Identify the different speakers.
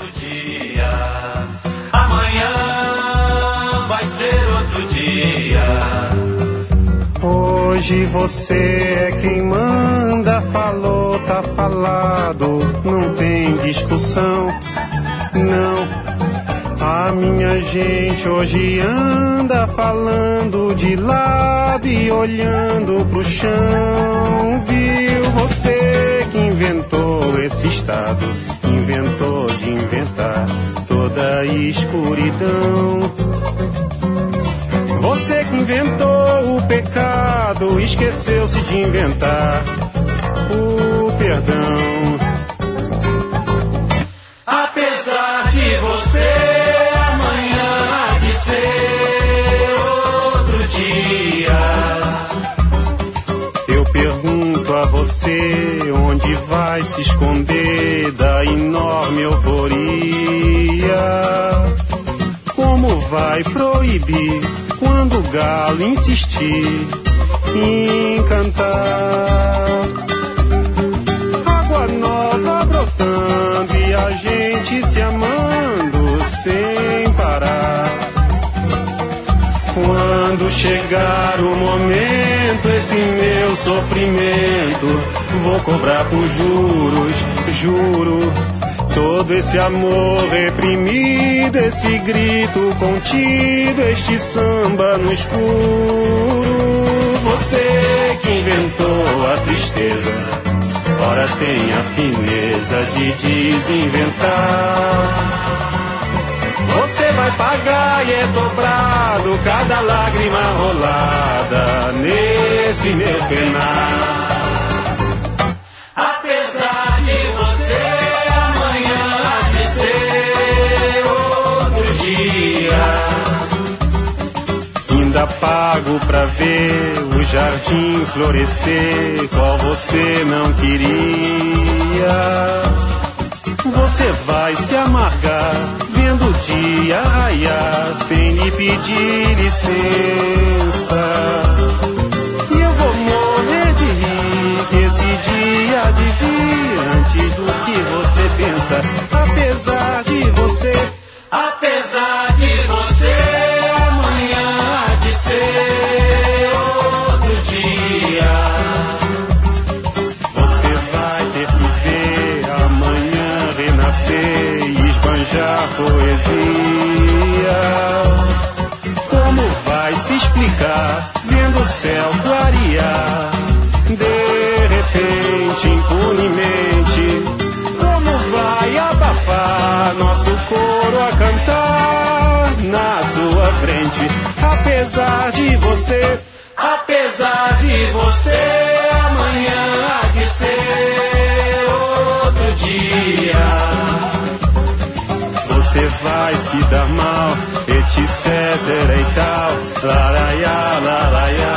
Speaker 1: outro dia. Amanhã vai ser outro dia.
Speaker 2: Hoje você é quem manda, falou, tá falado, não tem discussão, não. A minha gente hoje anda falando de lado e olhando pro chão. Viu você que inventou esse estado, inventou de inventar toda a escuridão. Você que inventou o pecado, esqueceu-se de inventar o perdão.
Speaker 1: Apesar de você, amanhã há de ser outro dia.
Speaker 2: Eu pergunto a você, onde vai se esconder da enorme euforia? Como vai proibir quando o galo insistir em cantar? Água nova brotando e a gente se amando sem parar. Quando chegar o momento, esse meu sofrimento vou cobrar por juros, juro. Todo esse amor reprimido, esse grito contido, este samba no escuro. Você que inventou a tristeza, ora tem a fineza de desinventar. Você vai pagar e é dobrado cada lágrima rolada nesse meu penar.
Speaker 1: Apesar de você, amanhã há de ser outro dia.
Speaker 2: Ainda pago pra ver o jardim florescer, qual você não queria. Você vai se amargar vendo o dia raiar sem lhe pedir licença. E eu vou morrer de rir que esse dia há de vir antes do que você pensa. Apesar de você,
Speaker 1: Apesar de você, amanhã há de ser outro dia.
Speaker 2: você vai ter que ver amanhã renascer e esbanjar poesia. Como vai se explicar vendo o céu clarear de repente, impunemente? Como vai abafar nosso coro a cantar na sua frente? Apesar de você,
Speaker 1: Apesar de você, amanhã há de ser outro dia.
Speaker 2: você vai se dar mal, etc e tal. Laraiá, laraiá.